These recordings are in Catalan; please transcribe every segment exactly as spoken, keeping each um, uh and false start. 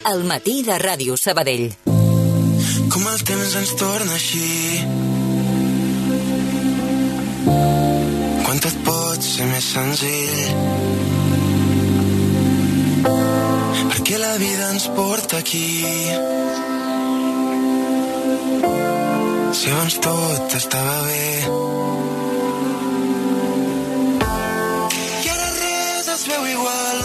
El matí de Ràdio Sabadell. Com el temps ens torna així, quan tot pot ser més senzill, perquè la vida ens porta aquí. Si abans tot estava bé i ara res es veu igual.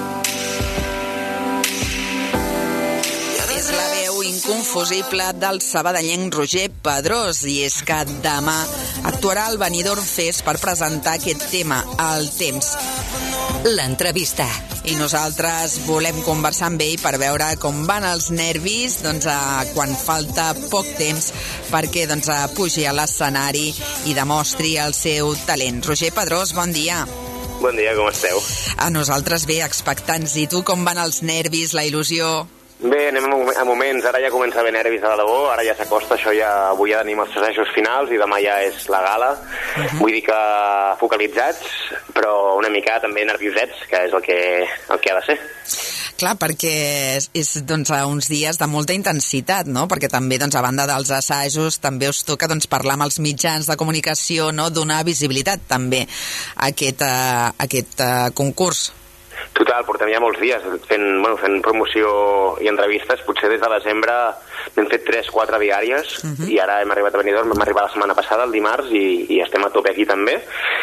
És la veu inconfusible del sabadellenc Roger Pedrós, i és que demà actuarà al Benidorm Fest per presentar aquest tema, El temps. L'entrevista. I nosaltres volem conversar amb ell per veure com van els nervis doncs, a, quan falta poc temps perquè doncs, a, pugi a l'escenari i demostri el seu talent. Roger Pedrós, bon dia. Bon dia, com esteu? A nosaltres bé, expectants. I tu, com van els nervis, la il·lusió? Bé, anem a moments, ara ja comença a haver nervis de debò, ara ja s'acosta, això ja, avui ja tenim els assajos finals i demà ja és la gala, uh-huh. Vull dir que focalitzats, però una mica també nerviosets, que és el que, el que ha de ser. Clar, perquè és, és doncs, uns dies de molta intensitat, no? Perquè també, doncs, a banda dels assajos, també us toca doncs, parlar amb els mitjans de comunicació, no? Donar visibilitat també a aquest, uh, aquest uh, concurs. Total, portem ja molts dies fent, bueno, fent promoció i entrevistes. Potser des de desembre n'hem fet tres quatre diàries, uh-huh. I ara hem arribat a Benidorm, vam arribar la setmana passada, el dimarts, i, i estem a tope aquí també.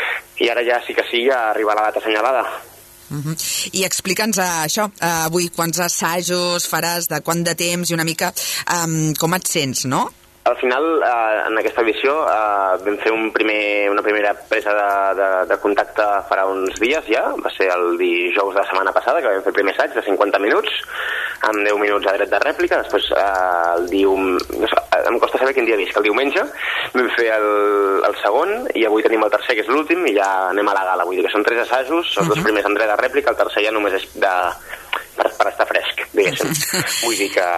I ara ja sí que sí, ja arriba la data assenyalada. Uh-huh. I explica'ns uh, això, uh, avui quants assajos faràs, de quant de temps i una mica um, com et sents, no? Al final, eh, en aquesta edició, eh, vam fer un primer, una primera presa de, de, de contacte farà uns dies ja, va ser el dijous de la setmana passada, que vam fer el primer assaig de cinquanta minuts, amb deu minuts a dret de rèplica, després eh, el dium... No sé, em costa saber quin dia visc, el diumenge vam fer el, el segon, i avui tenim el tercer, que és l'últim, i ja anem a la gala, vull dir que són tres assajos, els dos primers en dret de rèplica, el tercer ja només és de... Per, per estar fresc, diguéssim. Vull dir que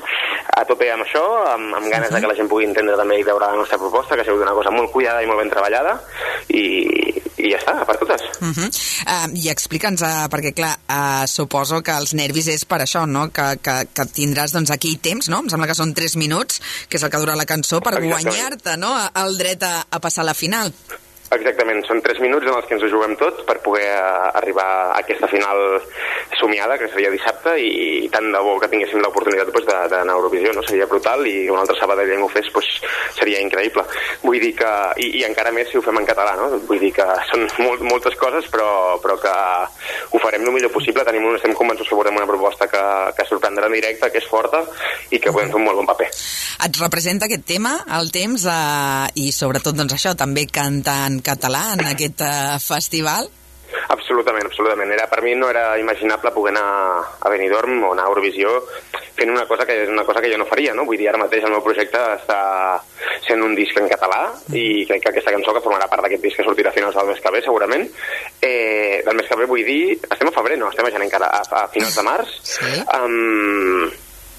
a tope amb això, amb, amb ganes de que la gent pugui entendre també i veure la nostra proposta, que ha sigut una cosa molt cuidada i molt ben treballada, i, i ja està, per totes. Uh-huh. Uh, I explica'ns, uh, perquè clar, uh, suposo que els nervis és per això, no? Que, que, que tindràs doncs, aquí temps, no? Em sembla que són tres minuts, que és el que dura la cançó, per Exactament. guanyar-te, no?, el dret a, a passar a la final. Exactament, són tres minuts en els que ens ho juguem tot per poder arribar a aquesta final somiada, que seria dissabte, i tant de bo que tinguéssim l'oportunitat pues, d'anar a Eurovisió, no? Seria brutal, i un altre sabadellenc ho fes, pues, seria increïble. Vull dir que, i, i encara més si ho fem en català, no? Vull dir que són molt, moltes coses, però, però que ho farem el millor possible. Tenim un, estem convençuts que veurem una proposta que, que sorprendrà en directe, que és forta, i que podem fer un molt bon paper. Et representa aquest tema, el temps, eh, i sobretot doncs, això, també cantant català en aquest uh, festival? Absolutament, absolutament. Era, per mi no era imaginable poder anar a Benidorm o anar a Eurovisió fent una cosa que és una cosa que jo no faria, no? Vull dir, ara mateix el meu projecte està sent un disc en català, i crec que aquesta cançó, que formarà part d'aquest disc que sortirà a finals del mes que ve, segurament, eh, del mes que ve vull dir, estem a febrer, no? Estem a gener encara, a, a finals de març. Sí. Um,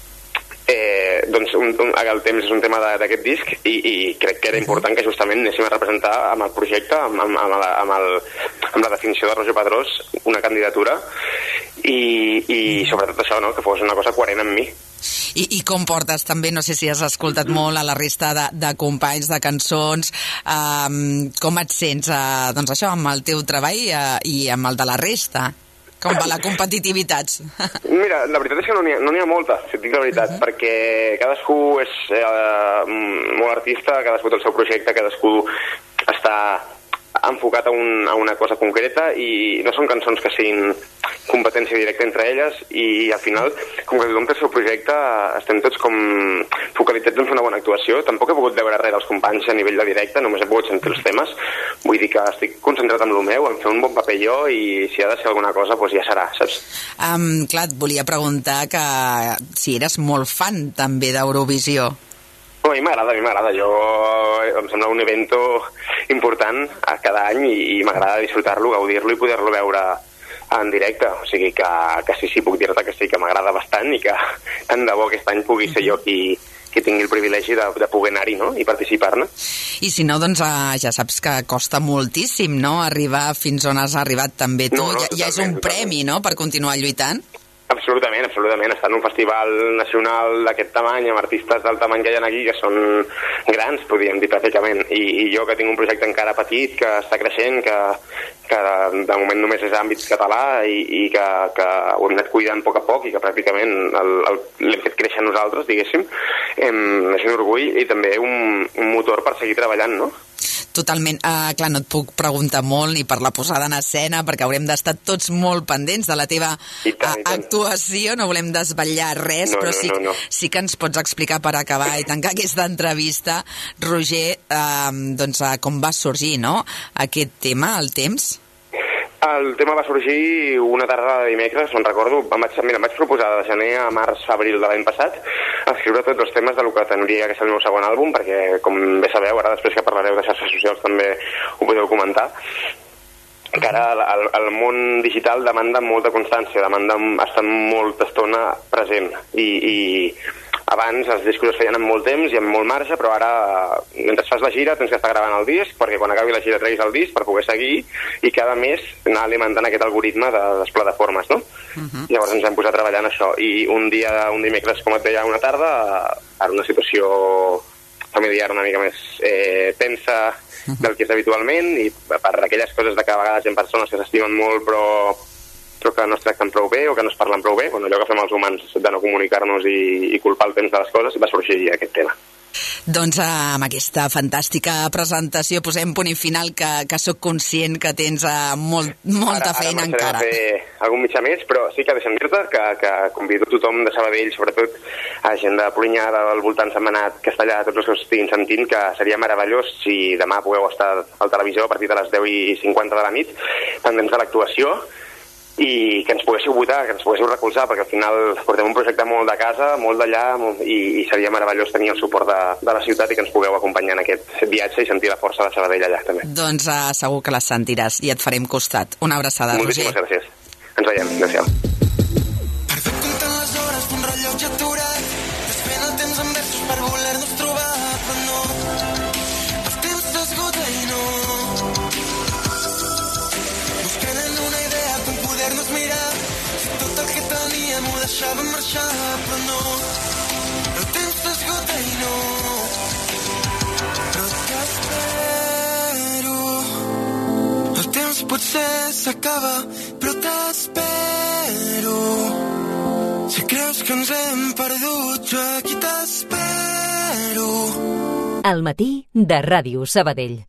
Eh, doncs un, un, el temps és un tema d'aquest disc, i, i crec que era important que justament anéssim a representar amb el projecte, amb, amb, amb, la, amb, el, amb la definició de Roger Pedrós, una candidatura, i, i sobretot això, no? Que fos una cosa coherent amb mi. I, I com portes també, no sé si has escoltat molt a la resta de, de companys, de cançons, um, com et sents uh, doncs això, amb el teu treball uh, i amb el de la resta? Com va la competitivitat? Mira, la veritat és que no n'hi ha, no n'hi ha molta, si et dic la veritat, uh-huh. perquè cadascú és eh, molt artista, cadascú té el seu projecte, cadascú està enfocat a, un, a una cosa concreta, i no són cançons que siguin competència directa entre elles, i al final, com que tothom té el seu projecte, estem tots com focalitzats en fer una bona actuació. Tampoc he pogut veure res dels companys a nivell de directe, només he pogut sentir els temes. Vull dir que estic concentrat en el meu, en fer un bon paper jo, i si ha de ser alguna cosa, doncs ja serà, saps? Um, clar, et volia preguntar que si eres molt fan també d'Eurovisió. No, a mi m'agrada, a mi m'agrada. Jo, em sembla un evento important a cada any, i, i m'agrada disfrutar-lo, gaudir-lo i poder-lo veure en directe. O sigui que, que sí, sí, puc dir-te que sí, que m'agrada bastant, i que tant de bo aquest any pugui ser jo qui, qui tingui el privilegi de, de poder anar-hi, no?, i participar-ne. I si no, doncs uh, ja saps que costa moltíssim, no?, arribar fins on has arribat també tu. No, no, ja, ja és un totalment. Premi, no?, per continuar lluitant. Absolutament, absolutament. Està en un festival nacional d'aquest tamany, amb artistes del tamany que hi ha aquí, que són grans, podríem dir pràcticament. I, i jo, que tinc un projecte encara petit, que està creixent, que, que de moment només és àmbit català i, i que, que ho hem anat cuidant a poc a poc i que pràcticament l'hem fet créixer nosaltres, diguéssim, em, és un orgull i també un, un motor per seguir treballant, no? Totalment. Uh, clar, no et puc preguntar molt ni per la posada en escena, perquè haurem d'estar tots molt pendents de la teva I tant, uh, i tant. actuació, no volem desvetllar res, no, però no, sí, no, no. sí que ens pots explicar per acabar i tancar aquesta entrevista, Roger, uh, doncs, uh, com va sorgir, no?, aquest tema, el temps? El tema va sorgir una tarda de dimecres, on recordo, em vaig, mira, em vaig proposar de gener a març, abril de l'any passat escriure tots els temes de lo que tindria que ser el meu segon àlbum, perquè, com bé sabeu, ara després que parlareu de xarxes socials també ho podeu comentar, que ara el, el món digital demanda molta constància, demanda estar molta estona present, i, i abans els discos es feien amb molt temps i amb molt marge, però ara, mentre fas la gira, tens que estar gravant el disc, perquè quan acabi la gira treguis el disc per poder seguir, i cada mes anar alimentant aquest algoritme de les plataformes, no? Uh-huh. Llavors ens hem posat a treballar en això, i un dia, un dimecres, com et deia, una tarda, era una situació familiar una mica més eh, tensa del que és habitualment, i per aquelles coses de que a vegades hi ha persones que s'estimen molt, però però que no es tracten prou bé o que no es parlen prou bé, bueno, allò que fem els humans de no comunicar-nos i, i culpar el temps de les coses, va sorgir aquest tema. Doncs amb aquesta fantàstica presentació posem punt i final, que, que sóc conscient que tens uh, molt, molta ara, feina ara encara. Ara fer algun mitjà més, però sí que deixem dir-te que, que convido tothom de Sabadell, sobretot a gent de Polinyà, del voltant Sentmenat, Castellà, tots els que us estiguin sentint, que seria meravellós si demà podeu estar al televisió a partir de les deu i cinquanta de la nit, pendents de l'actuació, i que ens poguéssiu votar, que ens poguéssiu recolzar, perquè al final portem un projecte molt de casa, molt d'allà, i, i seria meravellós tenir el suport de, de la ciutat i que ens pugueu acompanyar en aquest viatge i sentir la força de Sabadell allà, també. Doncs uh, segur que la sentiràs i et farem costat. Una abraçada, Roger. Moltíssimes gràcies. Ens veiem. Adéu-siau. Perdut comptant les hores d'un rellotge aturat, desfent el temps en versos per voler-nos trobar, però no, el temps s'esgota i no. Buscant en una idea com poder-nos mirar, si tot el que teníem ho deixàvem marxar, però no, el temps s'esgota i no. Però t'espero, el temps potser s'acaba, però t'espero. Si creus que ens hem perdut, jo aquí t'espero. Al matí de Ràdio Sabadell.